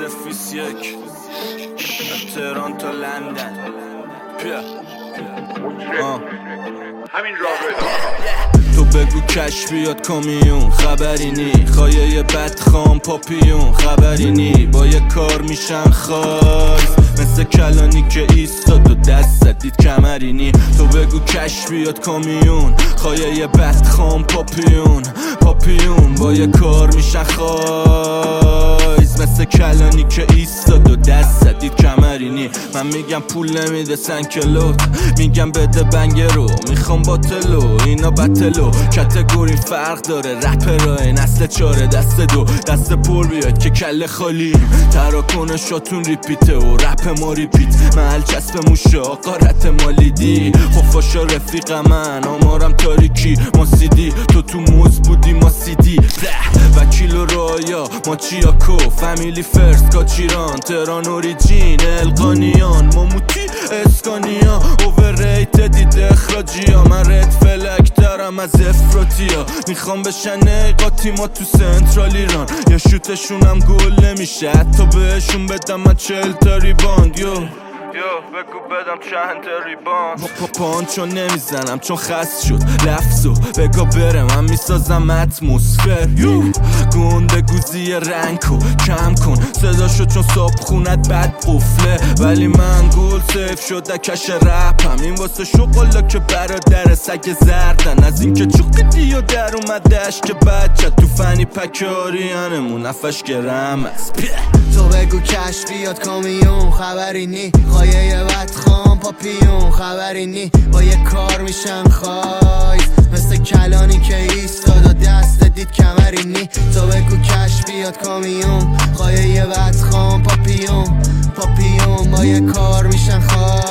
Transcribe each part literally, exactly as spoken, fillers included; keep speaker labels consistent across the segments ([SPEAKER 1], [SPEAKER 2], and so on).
[SPEAKER 1] افیس یک تهران تا لندن پیا
[SPEAKER 2] همین راه
[SPEAKER 1] تو بگو کش بیاد کامیون خبری نی خایه بدخام پاپیون خبری نی با یه کار میشن خایز مثل کلانی که ایستاد و دست زدید کمری نی تو بگو کش بیاد کامیون خایه بدخام پاپیون پاپیون با یه کار میشن خایز مثل کلانی که ایستاد و دست زدید کمری نی من میگم پول نمیده سنکلوت میگم بده بنگ رو میخوام باتلو اینا بتلو کتگوری فرق داره رپرای نسل چاره دست دو دست پر بیاد که کله خالی تراکن شاتون ریپیته و رپ ما ریپیت محل چسب موشه آقا رت مالیدی خفاشا رفیق من آمارم تاریکی ما سیدی تو تو موز بودی ما سیدی وکیل و رایا ما چیاکو فامیلی فرست کاچیران تهران اوریجین القانیان ماموتی اسکانیا اوورریت دید اخراجی ها من رد فلک دارم از افراتیا میخوام بشن نیقاتی ما تو سنترال ایران یا شوتشونم گل نمیشه حتی بهشون بدم من چل تا ریباند یو
[SPEAKER 2] یو بگو بدم چند ریبان
[SPEAKER 1] پا پان چون نمیزنم چون خست شد لفظو بگو بره من میسازم اتمسفر یو گنده گوزی رنگو کم کن صداشو چون صاحب خونت بد قفله ولی من گل سیف شده کش رپم این واسه شغلا که برادر سگ زردن از این که چوقی دیو در اومدش که بچه تو فنی پکاریانمون نفش گرم است
[SPEAKER 3] تو بگو کش بیاد کامیون خبری نی خایه بدخام پاپیون خبری نی با یه کار میشن خایز مثل کلانی که ایستاد و دست دید کمری نی تو بگو کش بیاد کامیون خایه بدخام پاپیون پاپیون با یه کار میشن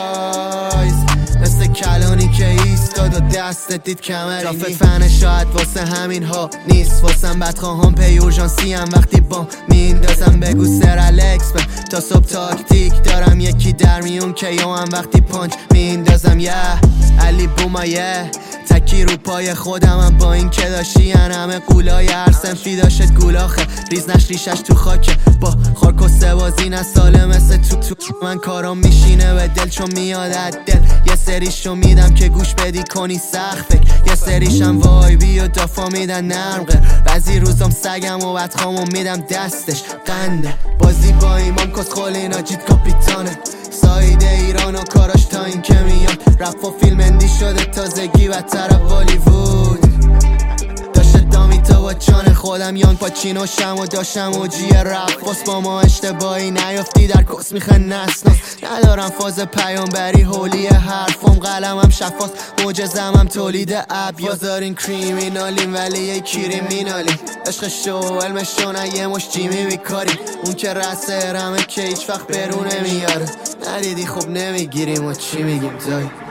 [SPEAKER 3] خایز مثل کلانی که ایستاد و دست دید کمری نی جافت فن شاید واسه همین ها نیست واسم بدخواهم پی اورژانسی هم وقتی با میندازم بگو سر الکس بم تا صبح تاکتیک دارم یکی در میون که یا هم وقتی پانچ میندازم یه علی بومایه تکی رو پای خودم هم با این که داشتی همه قولای هر سنفی داشت گولاخه ریز نش ریشش تو خاکه با خاک و سوازی نه ساله مثل تو تو من کارم میشینه به دل چون میاد از دل یه سریشو میدم که گوش بدی کنی سخت فکر یه سریشم وایبی و دافا میدن نرمقه بعضی روزم سگم و بدخامو میدم دستش قنده بازی با ایمام کس خولی ناجید کاپیتانه سایده ایران و کاراش تا این که میاد رپ و فیلم اندی شده تازگی و طرف بالیوود داشته دامی تا با جان خودم یانگ پاچینو شم و داشتم اوجی رپ باس با ما اشتباهی نیافتی در کس میخه نسنا ندارم فاز پیامبری هولی حرفم قلمم شفاست معجزم هم تولید اب یازارین کریمینالیم ولی یه کریمینالیم عشق شو علم شو نه یه مش جیمی بیکاریم اون که رسه رمه که هیچ وقت برونه میاره ندیدی خب نمیگیریم و چی میگیم دایی